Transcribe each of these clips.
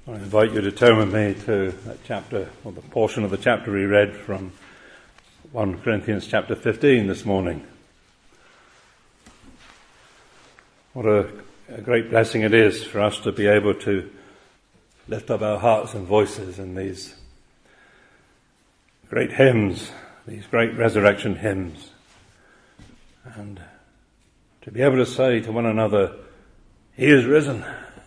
I invite you to turn with me to that chapter, or the portion of the chapter we read from 1 Corinthians chapter 15 this morning. What a great blessing it is for us to be able to lift up our hearts and voices in these great hymns, these great resurrection hymns, and to be able to say to one another, "He is risen."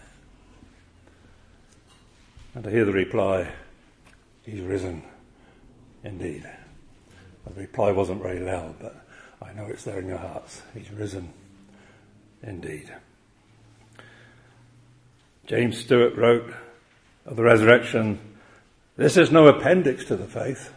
And to hear the reply, "He's risen indeed." The reply wasn't very loud, but I know it's there in your hearts. He's risen indeed. James Stewart wrote of the resurrection, "This is no appendix to the faith.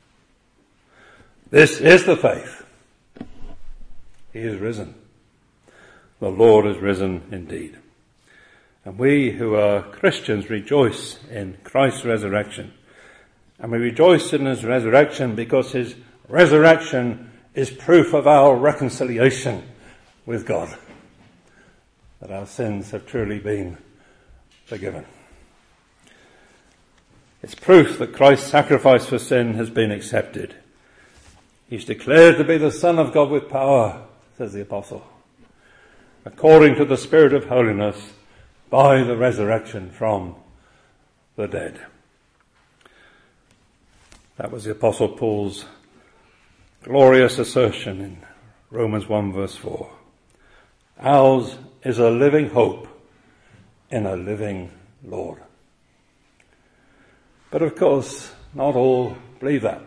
This is the faith. He is risen. The Lord is risen indeed." And we who are Christians rejoice in Christ's resurrection. And we rejoice in his resurrection because his resurrection is proof of our reconciliation with God, that our sins have truly been forgiven. It's proof that Christ's sacrifice for sin has been accepted. He's declared to be the Son of God with power, says the Apostle, according to the Spirit of holiness, by the resurrection from the dead. That was the Apostle Paul's glorious assertion in Romans 1 verse 4. Ours is a living hope in a living Lord. But of course, not all believe that.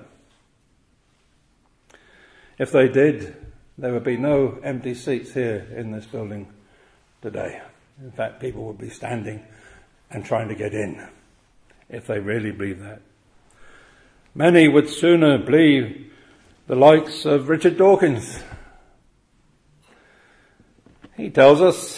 If they did, there would be no empty seats here in this building today. In fact, people would be standing and trying to get in if they really believe that. Many would sooner believe the likes of Richard Dawkins. He tells us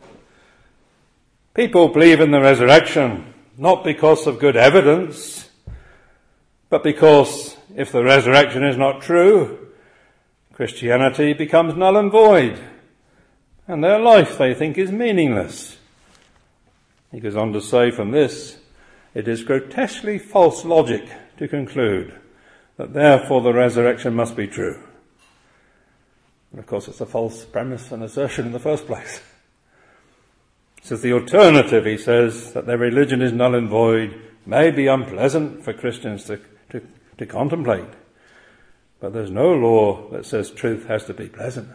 people believe in the resurrection not because of good evidence, but because if the resurrection is not true, Christianity becomes null and void, and their life, they think, is meaningless. He goes on to say from this, it is grotesquely false logic to conclude that therefore the resurrection must be true. And of course it's a false premise and assertion in the first place. He says the alternative, he says, that their religion is null and void, may be unpleasant for Christians to contemplate. But there's no law that says truth has to be pleasant.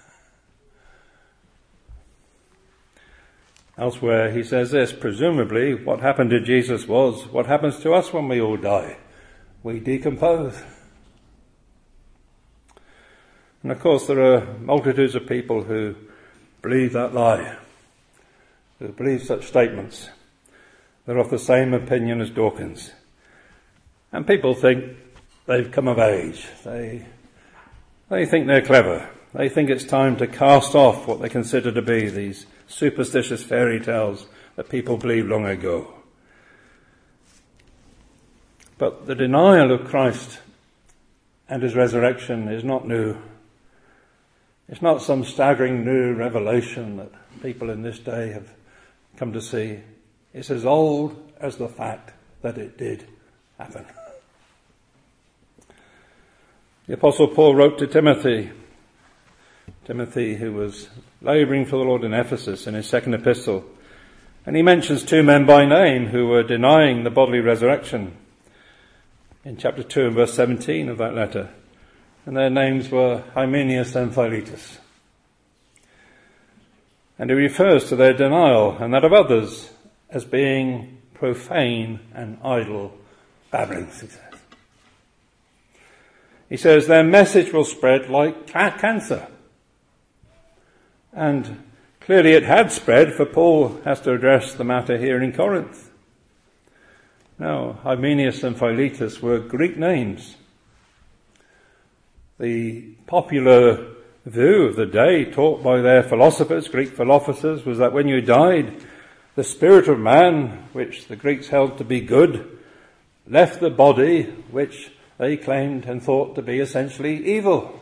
Elsewhere he says this, presumably what happened to Jesus was what happens to us when we all die. We decompose. And of course there are multitudes of people who believe that lie, who believe such statements. They're of the same opinion as Dawkins. And people think they've come of age. They think they're clever. They think it's time to cast off what they consider to be these superstitious fairy tales that people believed long ago. But the denial of Christ and his resurrection is not new. It's not some staggering new revelation that people in this day have come to see. It's as old as the fact that it did happen. The Apostle Paul wrote to Timothy who was labouring for the Lord in Ephesus in his second epistle. And he mentions two men by name who were denying the bodily resurrection in chapter 2 and verse 17 of that letter. And their names were Hymenaeus and Philetus. And he refers to their denial and that of others as being profane and idle babblings, he says. He says their message will spread like cancer. And clearly it had spread, for Paul has to address the matter here in Corinth. Now, Hymenaeus and Philetus were Greek names. The popular view of the day taught by their philosophers, Greek philosophers, was that when you died, the spirit of man, which the Greeks held to be good, left the body, which they claimed and thought to be essentially evil.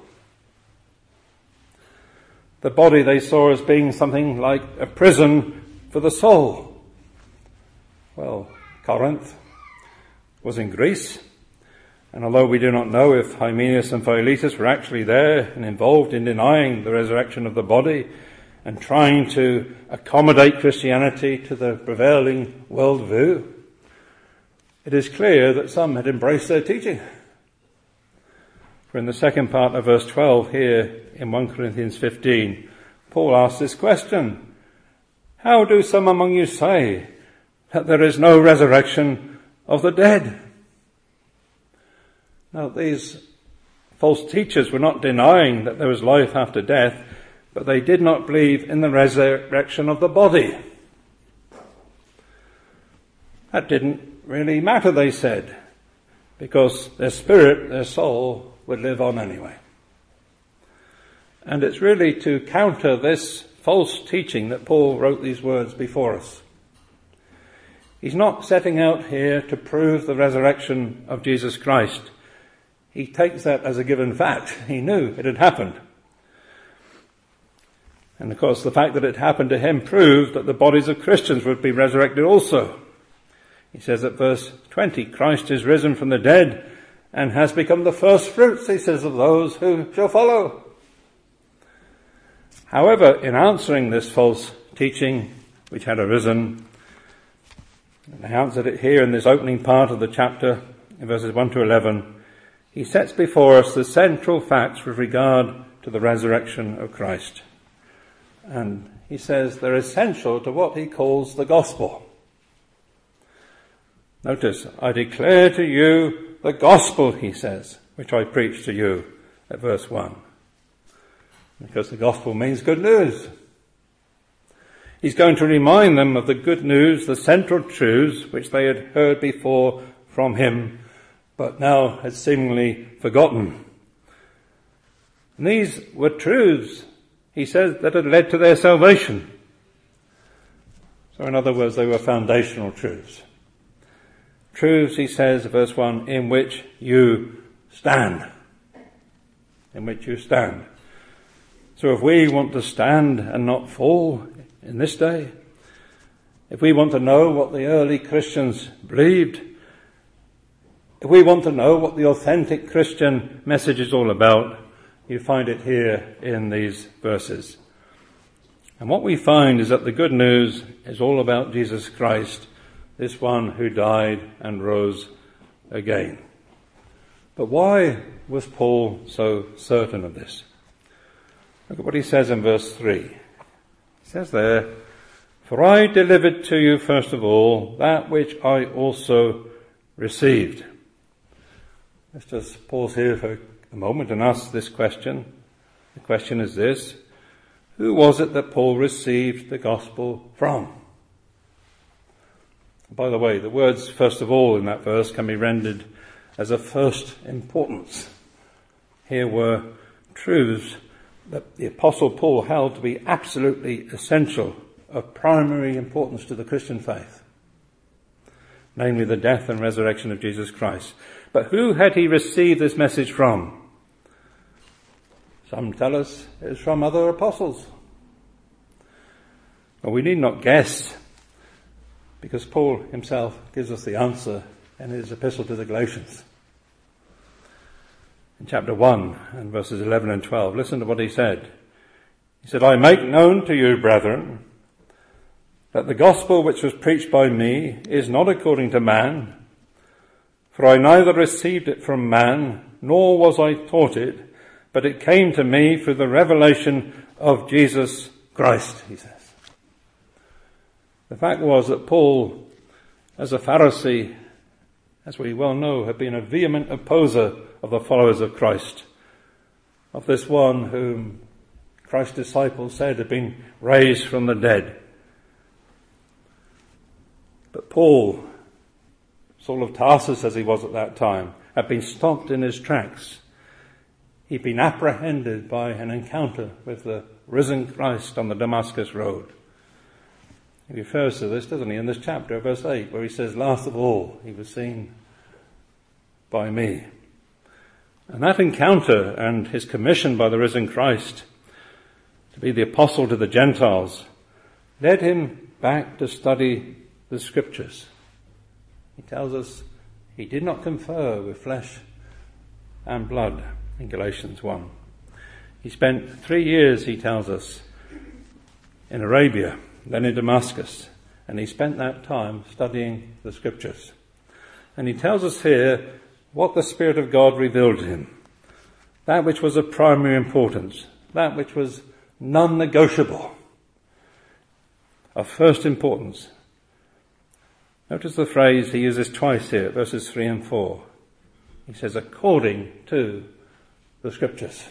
The body they saw as being something like a prison for the soul. Well, Corinth was in Greece, and although we do not know if Hymenaeus and Philetus were actually there and involved in denying the resurrection of the body and trying to accommodate Christianity to the prevailing worldview, it is clear that some had embraced their teaching. For in the second part of verse 12 here in 1 Corinthians 15, Paul asks this question: how do some among you say that there is no resurrection of the dead? Now, these false teachers were not denying that there was life after death, but they did not believe in the resurrection of the body. That didn't really matter, they said, because their spirit, their soul, would live on anyway. And it's really to counter this false teaching that Paul wrote these words before us. He's not setting out here to prove the resurrection of Jesus Christ. He takes that as a given fact. He knew it had happened. And of course, the fact that it happened to him proved that the bodies of Christians would be resurrected also. He says at verse 20, Christ is risen from the dead and has become the first fruits, he says, of those who shall follow. However, in answering this false teaching which had arisen, and he answered it here in this opening part of the chapter, in verses 1 to 11, he sets before us the central facts with regard to the resurrection of Christ. And he says they're essential to what he calls the gospel. Notice, I declare to you the gospel, he says, which I preach to you, at verse 1. Because the gospel means good news. He's going to remind them of the good news, the central truths which they had heard before from him, but now had seemingly forgotten. And these were truths, he says, that had led to their salvation. So in other words, they were foundational truths. Truths, he says, verse 1, in which you stand. In which you stand. So if we want to stand and not fall in this day, if we want to know what the early Christians believed, if we want to know what the authentic Christian message is all about, you find it here in these verses. And what we find is that the good news is all about Jesus Christ, this one who died and rose again. But why was Paul so certain of this? Look at what he says in verse 3. He says there, for I delivered to you first of all that which I also received. Let's just pause here for a moment and ask this question. The question is this: who was it that Paul received the gospel from? By the way, the words first of all in that verse can be rendered as a first importance. Here were truths that the Apostle Paul held to be absolutely essential, of primary importance to the Christian faith. Namely, the death and resurrection of Jesus Christ. But who had he received this message from? Some tell us it was from other apostles. Well, we need not guess, because Paul himself gives us the answer in his epistle to the Galatians. In chapter 1 and verses 11 and 12, listen to what he said. He said, I make known to you, brethren, that the gospel which was preached by me is not according to man, for I neither received it from man, nor was I taught it, but it came to me through the revelation of Jesus Christ, he says. The fact was that Paul, as a Pharisee, as we well know, had been a vehement opposer of the followers of Christ, of this one whom Christ's disciples said had been raised from the dead. But Paul, Saul of Tarsus as he was at that time, had been stopped in his tracks. He'd been apprehended by an encounter with the risen Christ on the Damascus road. He refers to this, doesn't he, in this chapter, verse 8, where he says, last of all, he was seen by me. And that encounter and his commission by the risen Christ to be the apostle to the Gentiles led him back to study the scriptures. He tells us he did not confer with flesh and blood in Galatians 1. He spent 3 years, he tells us, in Arabia, then in Damascus, and he spent that time studying the Scriptures. And he tells us here what the Spirit of God revealed to him, that which was of primary importance, that which was non-negotiable, of first importance. Notice the phrase he uses twice here, verses 3 and 4. He says, according to the Scriptures.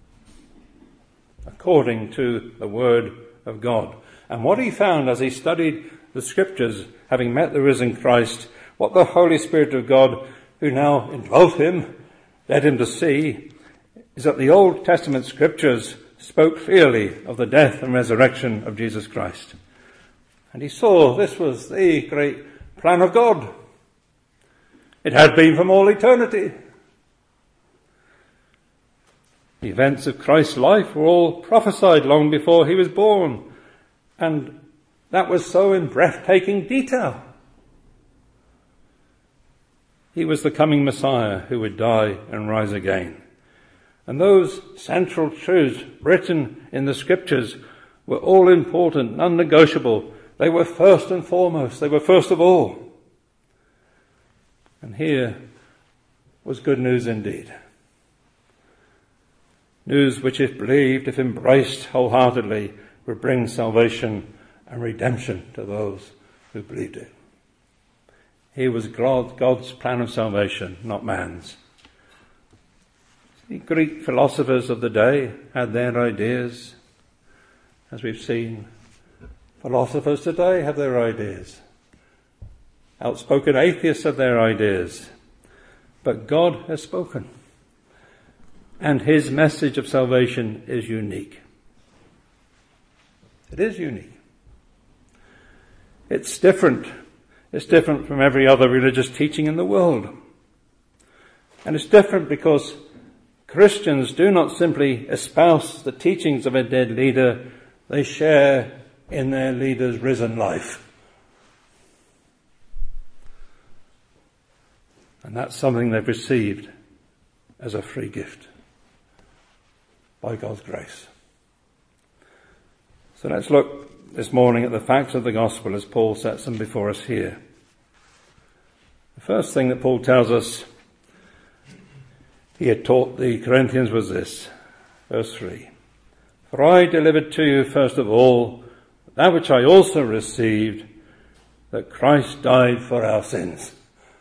According to the Word of God. And what he found as he studied the Scriptures, having met the risen Christ, what the Holy Spirit of God, who now indwelt him, led him to see, is that the Old Testament Scriptures spoke clearly of the death and resurrection of Jesus Christ. And he saw this was the great plan of God. It had been from all eternity. The events of Christ's life were all prophesied long before he was born. And that was so in breathtaking detail. He was the coming Messiah who would die and rise again. And those central truths written in the Scriptures were all important, non-negotiable. They were first and foremost. They were first of all. And here was good news indeed. News which, if believed, if embraced wholeheartedly, would bring salvation and redemption to those who believed it. Here was God's plan of salvation, not man's. The Greek philosophers of the day had their ideas. As we've seen, philosophers today have their ideas. Outspoken atheists have their ideas. But God has spoken. And his message of salvation is unique. It is unique. It's different. It's different from every other religious teaching in the world. And it's different because Christians do not simply espouse the teachings of a dead leader, they share in their leader's risen life. And that's something they've received as a free gift by God's grace. So let's look this morning at the facts of the gospel as Paul sets them before us here. The first thing that Paul tells us he had taught the Corinthians was this, verse 3. For I delivered to you first of all that which I also received, that Christ died for our sins.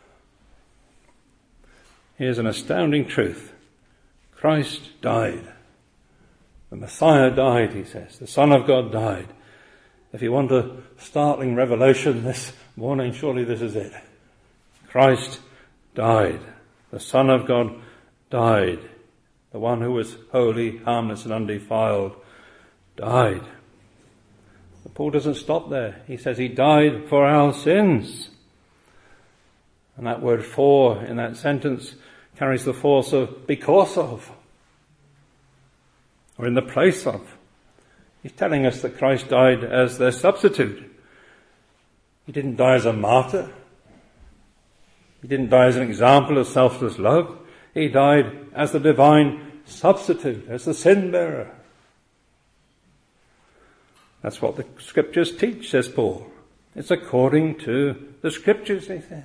Here's an astounding truth. Christ died. The Messiah died, he says. The Son of God died. If you want a startling revelation this morning, surely this is it. Christ died. The Son of God died. The one who was holy, harmless and undefiled died. But Paul doesn't stop there. He says he died for our sins. And that word for in that sentence carries the force of because of, or in the place of. He's telling us that Christ died as their substitute. He didn't die as a martyr. He didn't die as an example of selfless love. He died as the divine substitute, as the sin bearer. That's what the Scriptures teach, says Paul. It's according to the Scriptures, he says.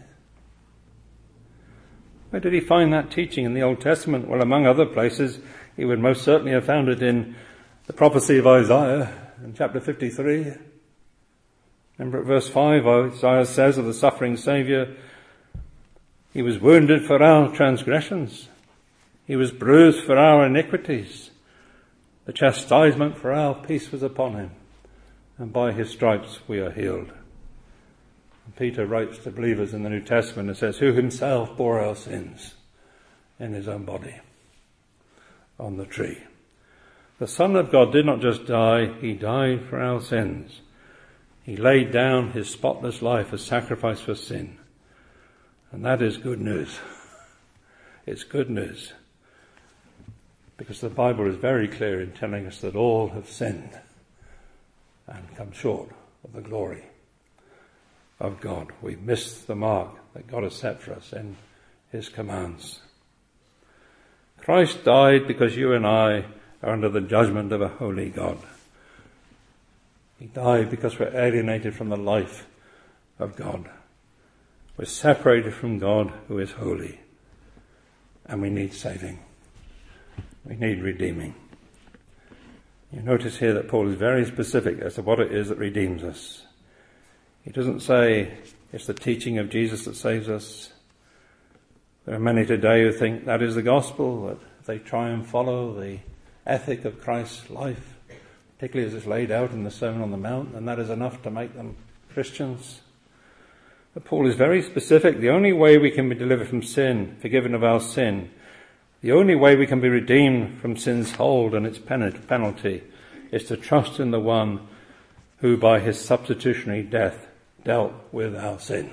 Where did he find that teaching in the Old Testament? Well, among other places, he would most certainly have found it in the prophecy of Isaiah in chapter 53. Remember at verse 5, Isaiah says of the suffering Saviour, he was wounded for our transgressions. He was bruised for our iniquities. The chastisement for our peace was upon him. And by his stripes we are healed. And Peter writes to believers in the New Testament and says, who himself bore our sins in his own body on the tree. The Son of God did not just die, he died for our sins. He laid down his spotless life as sacrifice for sin. And that is good news. It's good news. Because the Bible is very clear in telling us that all have sinned and come short of the glory of God. We miss the mark that God has set for us in his commands. Christ died because you and I are under the judgment of a holy God. He died because we're alienated from the life of God. We're separated from God who is holy. And we need saving. We need redeeming. You notice here that Paul is very specific as to what it is that redeems us. He doesn't say it's the teaching of Jesus that saves us. There are many today who think that is the gospel, that if they try and follow the ethic of Christ's life, particularly as it's laid out in the Sermon on the Mount, then that is enough to make them Christians. But Paul is very specific. The only way we can be delivered from sin, forgiven of our sin, the only way we can be redeemed from sin's hold and its penalty is to trust in the one who by his substitutionary death dealt with our sin.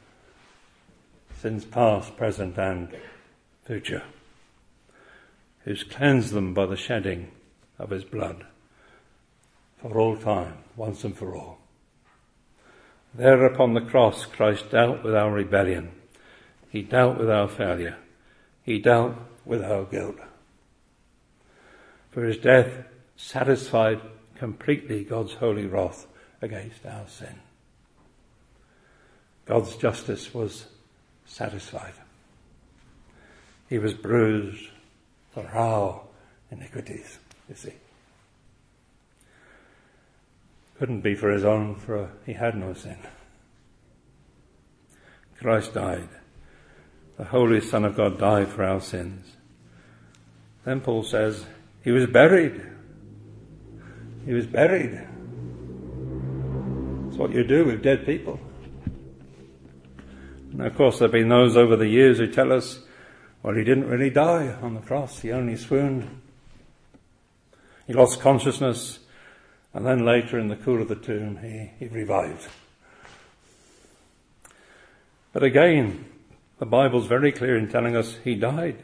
Sins past, present and future. Who's cleansed them by the shedding of his blood for all time, once and for all. There upon the cross, Christ dealt with our rebellion. He dealt with our failure. He dealt with our guilt. For his death satisfied completely God's holy wrath against our sin. God's justice was satisfied. He was bruised for our iniquities, you see. Couldn't be for his own, for he had no sin. Christ died. The Holy Son of God died for our sins. Then Paul says, he was buried. He was buried. It's what you do with dead people. And of course there have been those over the years who tell us, well, he didn't really die on the cross. He only swooned. He lost consciousness. And then later in the cool of the tomb, he revived. But again, the Bible's very clear in telling us he died.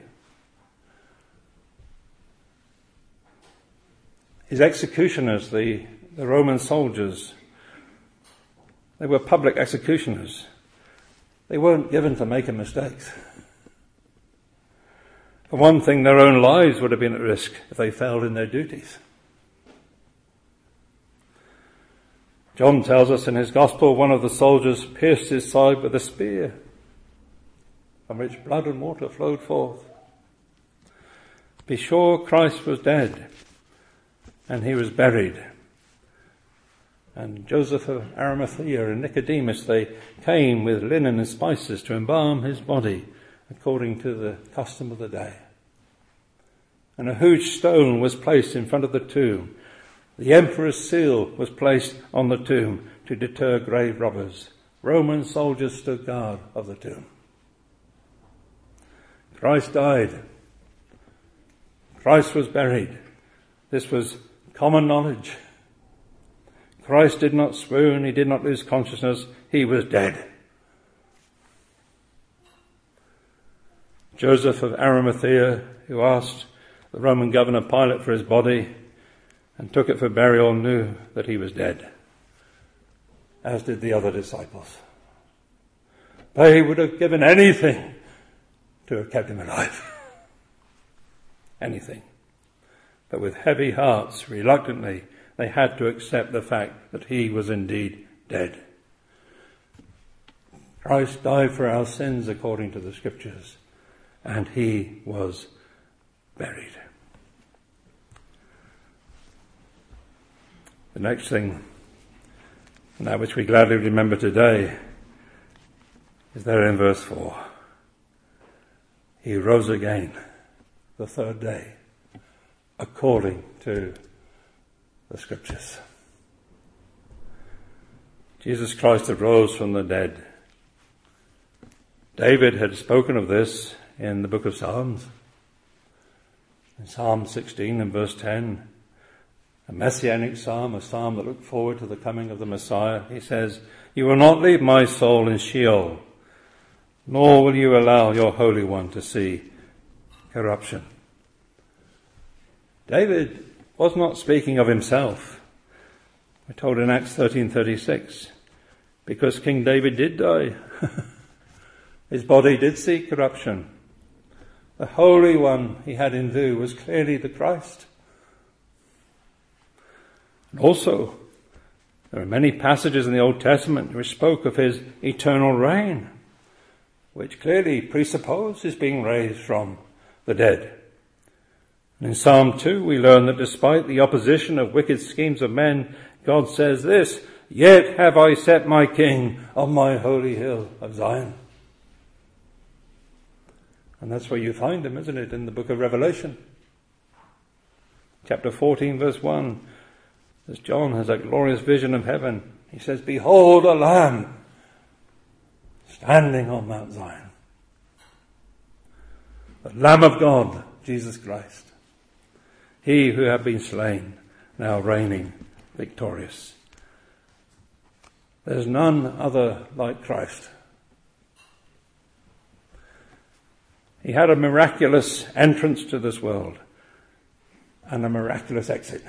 His executioners, the Roman soldiers, they were public executioners. They weren't given to making mistakes. For one thing, their own lives would have been at risk if they failed in their duties. John tells us in his gospel, one of the soldiers pierced his side with a spear, from which blood and water flowed forth. Be sure Christ was dead, and he was buried. And Joseph of Arimathea and Nicodemus, they came with linen and spices to embalm his body, according to the custom of the day. And a huge stone was placed in front of the tomb. The emperor's seal was placed on the tomb to deter grave robbers. Roman soldiers stood guard of the tomb. Christ died. Christ was buried. This was common knowledge. Christ did not swoon. He did not lose consciousness. He was dead. Joseph of Arimathea, who asked the Roman governor Pilate for his body and took it for burial, knew that he was dead, as did the other disciples. They would have given anything to have kept him alive. Anything. But with heavy hearts, reluctantly, they had to accept the fact that he was indeed dead. Christ died for our sins according to the Scriptures, and he was buried. The next thing, and that which we gladly remember today, is there in verse 4. He rose again the third day, according to the Scriptures. Jesus Christ arose from the dead. David had spoken of this in the book of Psalms. In Psalm 16 and verse 10, a messianic psalm, a psalm that looked forward to the coming of the Messiah, he says, "You will not leave my soul in Sheol, nor will you allow your Holy One to see corruption." David was not speaking of himself. We're told in Acts 13:36, because King David did die. His body did see corruption. The Holy One he had in view was clearly the Christ. And also, there are many passages in the Old Testament which spoke of his eternal reign, which clearly presuppose his being raised from the dead. And in Psalm 2 we learn that despite the opposition of wicked schemes of men, God says this, "Yet have I set my King on my holy hill of Zion." And that's where you find him, isn't it, in the book of Revelation. Chapter 14, verse 1, as John has a glorious vision of heaven, he says, "Behold a Lamb standing on Mount Zion." The Lamb of God, Jesus Christ. He who had been slain, now reigning victorious. There's none other like Christ. He had a miraculous entrance to this world and a miraculous exit.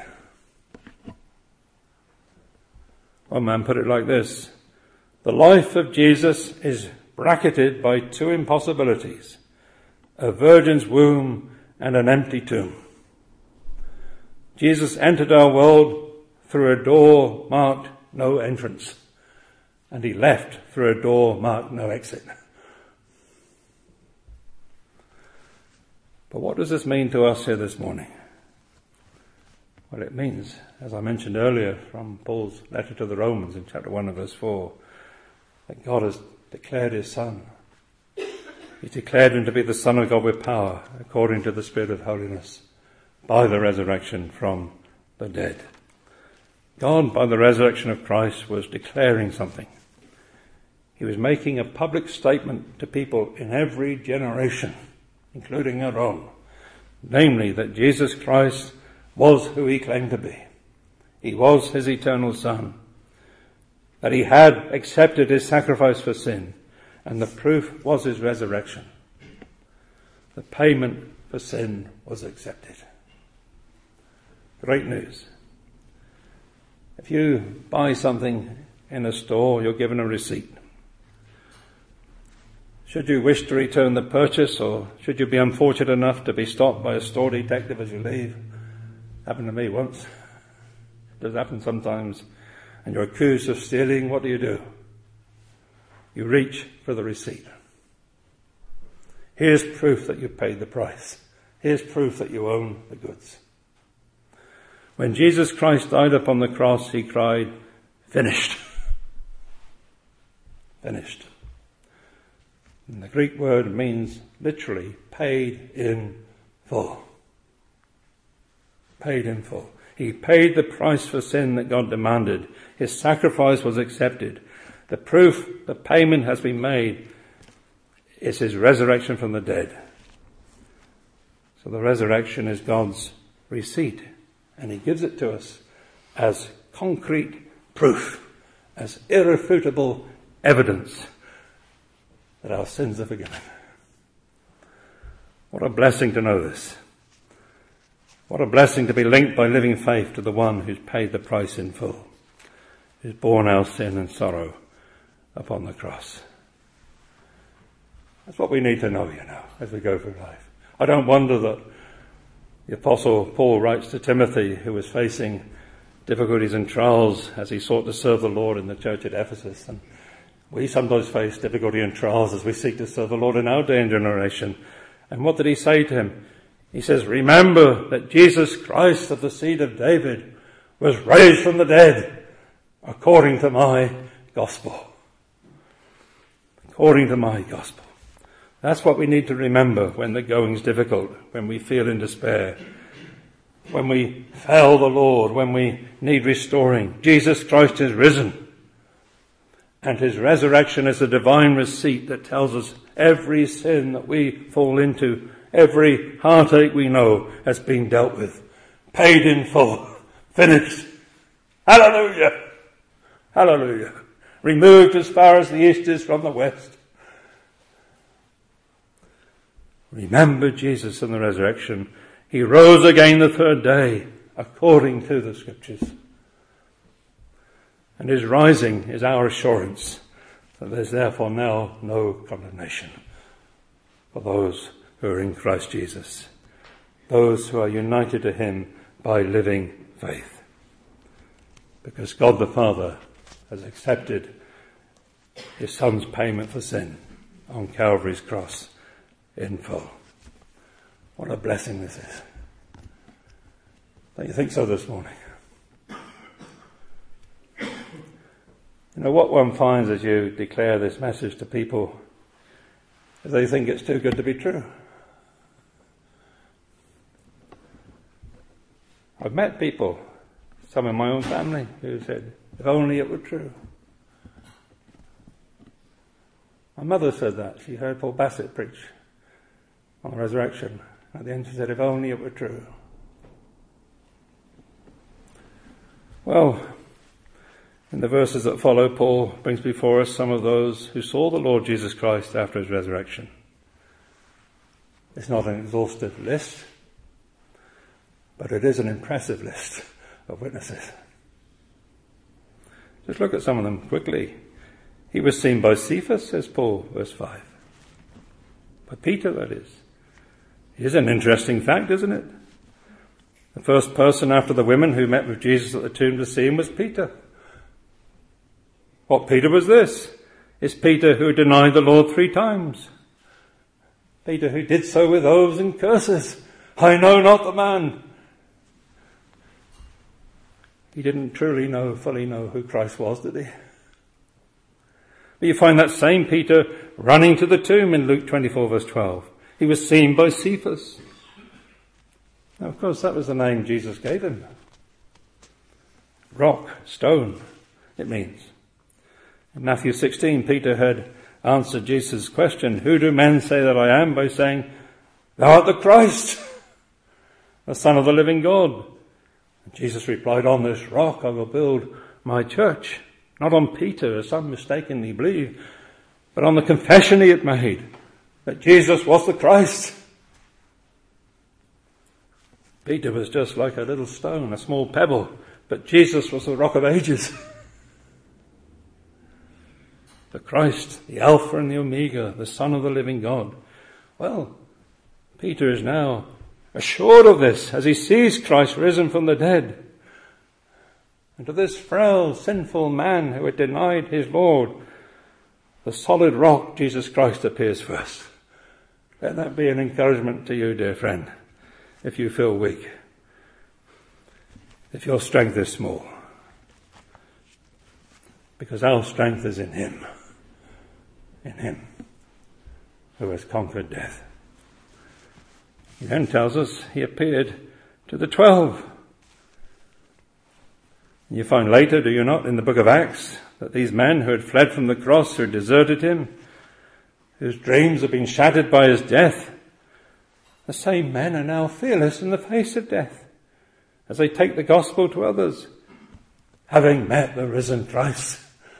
One man put it like this: the life of Jesus is bracketed by two impossibilities, a virgin's womb and an empty tomb. Jesus entered our world through a door marked no entrance, and he left through a door marked no exit. But what does this mean to us here this morning? Well, it means, as I mentioned earlier from Paul's letter to the Romans in chapter 1 and verse 4, that God has declared his Son. He declared him to be the Son of God with power, according to the Spirit of holiness, by the resurrection from the dead. God, by the resurrection of Christ, was declaring something. He was making a public statement to people in every generation, including our own, namely that Jesus Christ was who he claimed to be. He was his eternal Son, that he had accepted his sacrifice for sin, and the proof was his resurrection. The payment for sin was accepted. Great news. If you buy something in a store, you're given a receipt. Should you wish to return the purchase, or should you be unfortunate enough to be stopped by a store detective as you leave? Happened to me once. It does happen sometimes. And you're accused of stealing, what do? You reach for the receipt. Here's proof that you paid the price. Here's proof that you own the goods. When Jesus Christ died upon the cross, he cried, "Finished." Finished. And the Greek word means literally paid in full. Paid in full. He paid the price for sin that God demanded. His sacrifice was accepted. The proof the payment has been made is his resurrection from the dead. So the resurrection is God's receipt, and he gives it to us as concrete proof, as irrefutable evidence that our sins are forgiven. What a blessing to know this. What a blessing to be linked by living faith to the one who's paid the price in full, who's borne our sin and sorrow upon the cross. That's what we need to know, as we go through life. I don't wonder that the Apostle Paul writes to Timothy, who was facing difficulties and trials as he sought to serve the Lord in the church at Ephesus. And we sometimes face difficulty and trials as we seek to serve the Lord in our day and generation. And what did he say to him? He says, "Remember that Jesus Christ of the seed of David was raised from the dead according to my gospel." According to my gospel. That's what we need to remember when the going's difficult, when we feel in despair, when we fail the Lord, when we need restoring. Jesus Christ is risen, and his resurrection is a divine receipt that tells us every sin that we fall into, every heartache we know has been dealt with, paid in full, finished. Hallelujah! Hallelujah! Removed as far as the east is from the west. Remember Jesus and the resurrection. He rose again the third day, according to the Scriptures. And his rising is our assurance that there's therefore now no condemnation for those who are in Christ Jesus, those who are united to him by living faith. Because God the Father has accepted his Son's payment for sin on Calvary's cross in full. What a blessing this is. Don't you think so this morning? You know, what one finds as you declare this message to people is they think it's too good to be true. I've met people, some in my own family, who said, if only it were true. My mother said that. She heard Paul Bassett preach on the resurrection. At the end she said, if only it were true. Well, in the verses that follow, Paul brings before us some of those who saw the Lord Jesus Christ after his resurrection. It's not an exhaustive list, but it is an impressive list of witnesses. Just look at some of them quickly. He was seen by Cephas, says Paul, verse 5. By Peter, that is. Here's an interesting fact, isn't it? The first person after the women who met with Jesus at the tomb to see him was Peter. What Peter was this? It's Peter who denied the Lord 3 times. Peter who did so with oaths and curses. I know not the man. He didn't truly fully know who Christ was, did he? But you find that same Peter running to the tomb in Luke 24 verse 12. He was seen by Cephas. Now, of course, that was the name Jesus gave him. Rock, stone, it means. In Matthew 16, Peter had answered Jesus' question, who do men say that I am? By saying, thou art the Christ, the Son of the living God. And Jesus replied, on this rock I will build my church. Not on Peter, as some mistakenly believe, but on the confession he had made that Jesus was the Christ. Peter was just like a little stone, a small pebble, but Jesus was the rock of ages. The Christ, the Alpha and the Omega, the Son of the living God. Well, Peter is now assured of this as he sees Christ risen from the dead. And to this frail, sinful man who had denied his Lord, the solid rock, Jesus Christ, appears first. Let that be an encouragement to you, dear friend, if you feel weak, if your strength is small. Because our strength is in him who has conquered death. He then tells us he appeared to the 12. You find later, do you not, in the book of Acts, that these men who had fled from the cross, who had deserted him, whose dreams had been shattered by his death, the same men are now fearless in the face of death as they take the gospel to others, having met the risen Christ.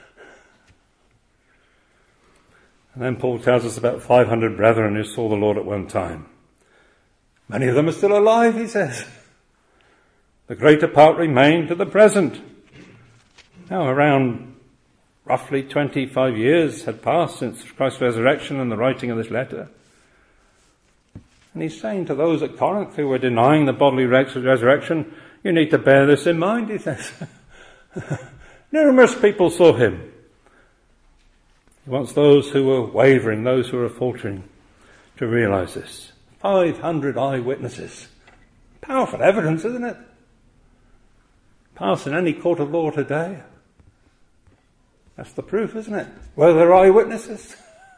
And then Paul tells us about 500 brethren who saw the Lord at one time. Many of them are still alive, he says. The greater part remain to the present. Now around roughly 25 years had passed since Christ's resurrection and the writing of this letter. And he's saying to those at Corinth who were denying the bodily resurrection, you need to bear this in mind, he says. Numerous people saw him. He wants those who were wavering, those who were faltering, to realize this. 500 eyewitnesses. Powerful evidence, isn't it? Pass in any court of law today. That's the proof, isn't it? Were there eyewitnesses?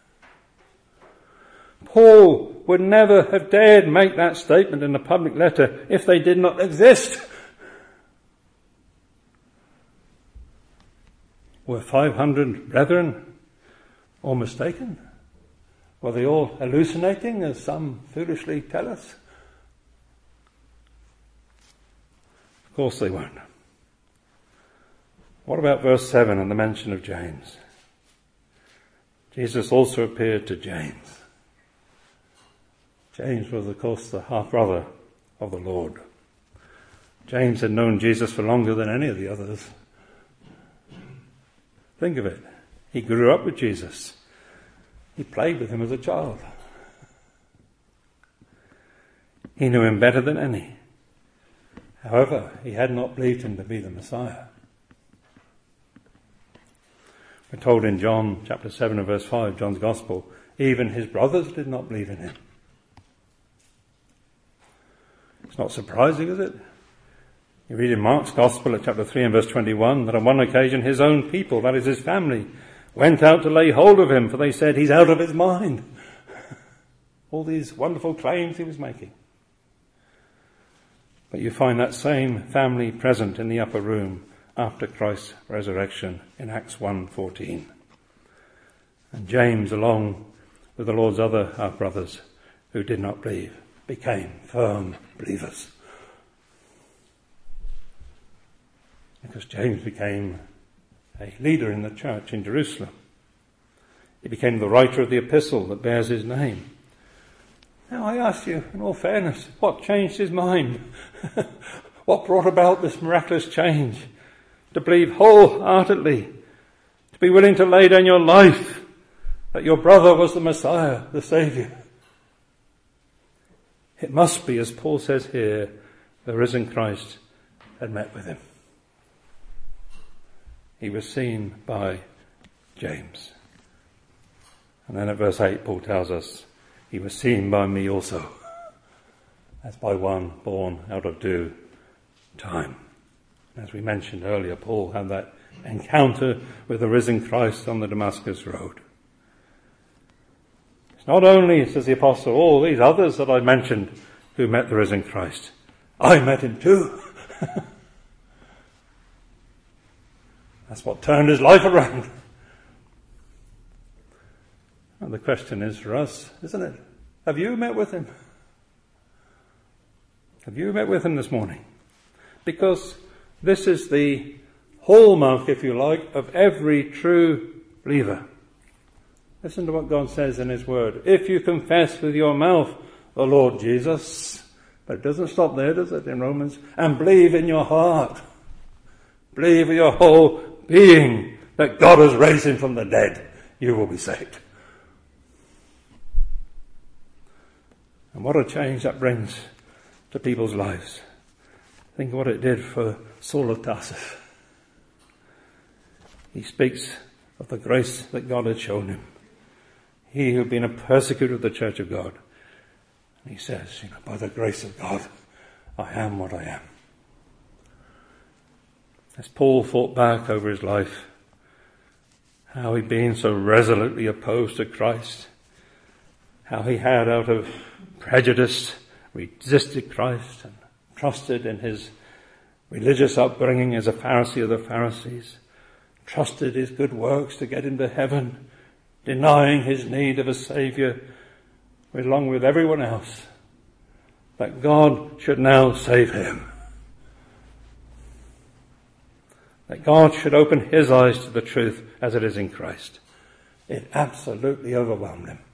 Paul would never have dared make that statement in a public letter if they did not exist. Were 500 brethren all mistaken? Were they all hallucinating, as some foolishly tell us? Of course they weren't. What about verse 7 and the mention of James? Jesus also appeared to James. James was, of course, the half-brother of the Lord. James had known Jesus for longer than any of the others. Think of it. He grew up with Jesus. He played with him as a child. He knew him better than any. However, he had not believed him to be the Messiah. We're told in John chapter 7 and verse 5, John's Gospel, even his brothers did not believe in him. It's not surprising, is it? You read in Mark's Gospel at chapter 3 and verse 21 that on one occasion his own people, that is his family, went out to lay hold of him, for they said he's out of his mind. All these wonderful claims he was making. But you find that same family present in the upper room after Christ's resurrection in Acts 1:14. And James, along with the Lord's other half-brothers who did not believe, became firm believers. Because James became a leader in the church in Jerusalem. He became the writer of the epistle that bears his name. Now I ask you, in all fairness, what changed his mind? What brought about this miraculous change? To believe wholeheartedly, to be willing to lay down your life that your brother was the Messiah, the Saviour. It must be, as Paul says here, the risen Christ had met with him. He was seen by James. And then at verse 8, Paul tells us, he was seen by me also, as by one born out of due time. As we mentioned earlier, Paul had that encounter with the risen Christ on the Damascus road. It's not only, says the apostle, all these others that I mentioned who met the risen Christ. I met him too. That's what turned his life around. And the question is for us, isn't it? Have you met with him? Have you met with him this morning? Because this is the hallmark, if you like, of every true believer. Listen to what God says in his word. If you confess with your mouth the Lord Jesus, but it doesn't stop there, does it, in Romans? And believe in your heart, believe with your whole being that God has raised him from the dead, you will be saved. And what a change that brings to people's lives. Think of what it did for Saul of Tarsus. He speaks of the grace that God had shown him. He who had been a persecutor of the church of God. And he says, by the grace of God, I am what I am. As Paul thought back over his life, how he'd been so resolutely opposed to Christ, how he had out of prejudice resisted Christ and trusted in his religious upbringing as a Pharisee of the Pharisees, trusted his good works to get him to heaven, denying his need of a Saviour along with everyone else, that God should now save him. That God should open his eyes to the truth as it is in Christ. It absolutely overwhelmed him.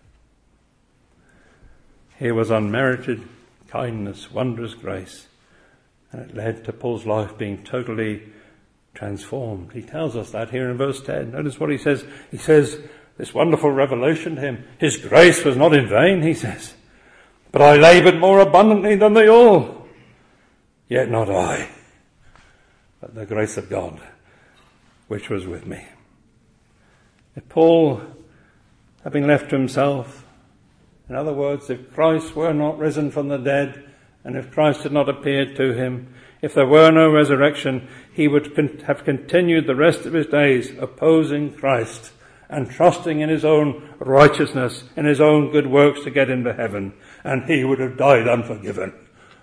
Here was unmerited kindness, wondrous grace, and it led to Paul's life being totally transformed. He tells us that here in verse 10. Notice what he says. He says, this wonderful revelation to him, his grace was not in vain, he says, but I laboured more abundantly than they all. Yet not I, but the grace of God, which was with me. If Paul had been left to himself, in other words, if Christ were not risen from the dead, and if Christ had not appeared to him, if there were no resurrection, he would have continued the rest of his days opposing Christ and trusting in his own righteousness, in his own good works to get into heaven, and he would have died unforgiven.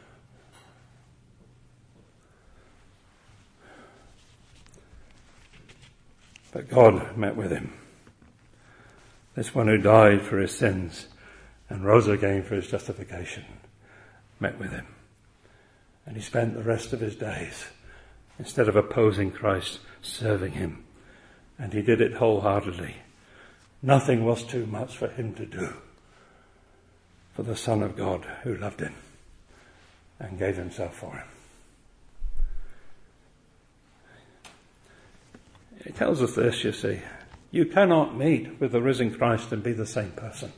But God met with him. This one who died for his sins and rose again for his justification met with him. And he spent the rest of his days, instead of opposing Christ, serving him. And he did it wholeheartedly. Nothing was too much for him to do for the Son of God who loved him and gave himself for him. It tells us this, you see. You cannot meet with the risen Christ and be the same person.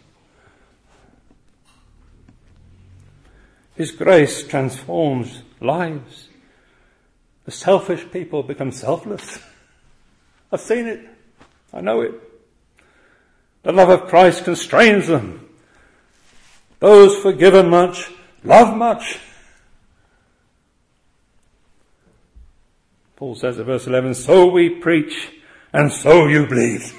His grace transforms lives. The selfish people become selfless. I've seen it. I know it. The love of Christ constrains them. Those forgiven much love much. Paul says in verse 11, so we preach and so you believe.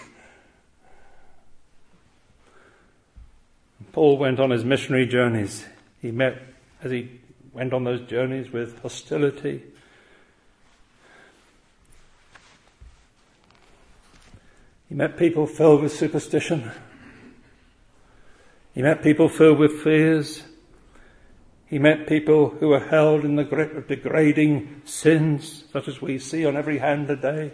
Paul went on his missionary journeys. He met, as he went on those journeys, with hostility. He met people filled with superstition. He met people filled with fears. He met people who were held in the grip of degrading sins, such as we see on every hand today.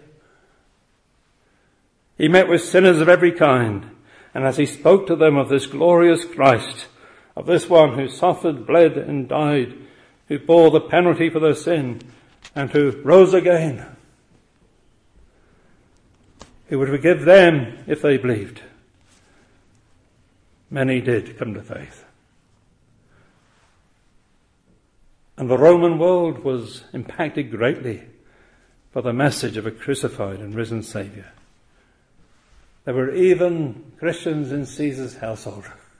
He met with sinners of every kind, and as he spoke to them of this glorious Christ, of this one who suffered, bled, and died, who bore the penalty for their sin, and who rose again, who would forgive them if they believed, many did come to faith. And the Roman world was impacted greatly by the message of a crucified and risen Saviour. There were even Christians in Caesar's household.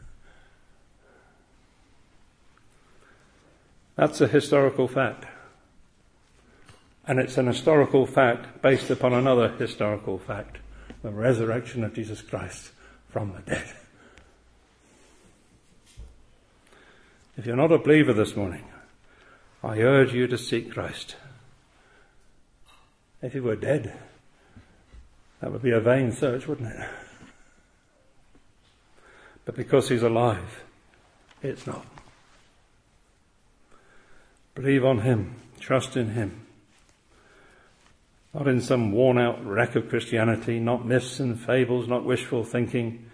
That's a historical fact. And it's an historical fact based upon another historical fact, the resurrection of Jesus Christ from the dead. If you're not a believer this morning, I urge you to seek Christ. If he were dead, that would be a vain search, wouldn't it? But because he's alive, it's not. Believe on him, trust in him. Not in some worn-out wreck of Christianity, not myths and fables, not wishful thinking,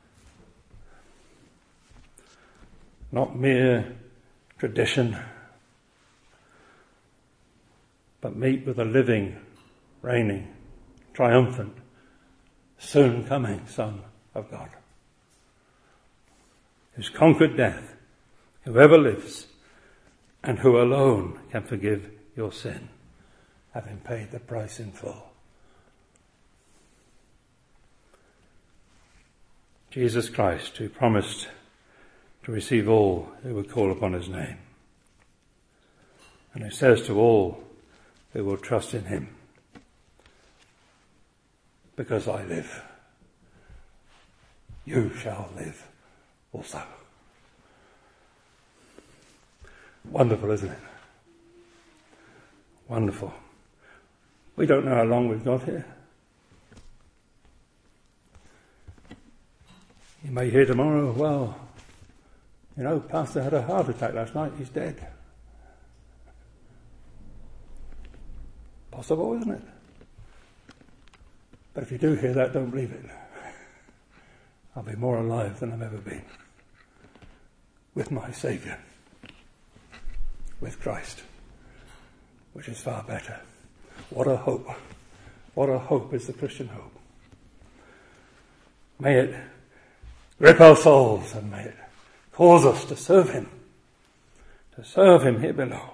not mere tradition, but meet with the living, reigning, triumphant, soon coming Son of God, who's conquered death, who ever lives, and who alone can forgive your sin, having paid the price in full. Jesus Christ, who promised to receive all who would call upon his name, and who says to all who will trust in him, because I live, you shall live also. Wonderful, isn't it? Wonderful. We don't know how long we've got here. You may hear tomorrow, well, Pastor had a heart attack last night, he's dead. Possible, isn't it? But if you do hear that, don't believe it. I'll be more alive than I've ever been. With my Saviour. With Christ. Which is far better. What a hope. What a hope is the Christian hope. May it grip our souls and may it cause us to serve him. To serve him here below.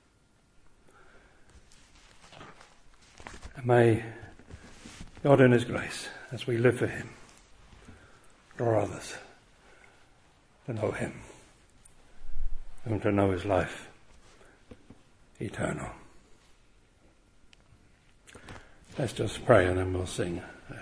And may God in his grace, as we live for him, draw others to know him and to know his life eternal. Let's just pray and then we'll sing.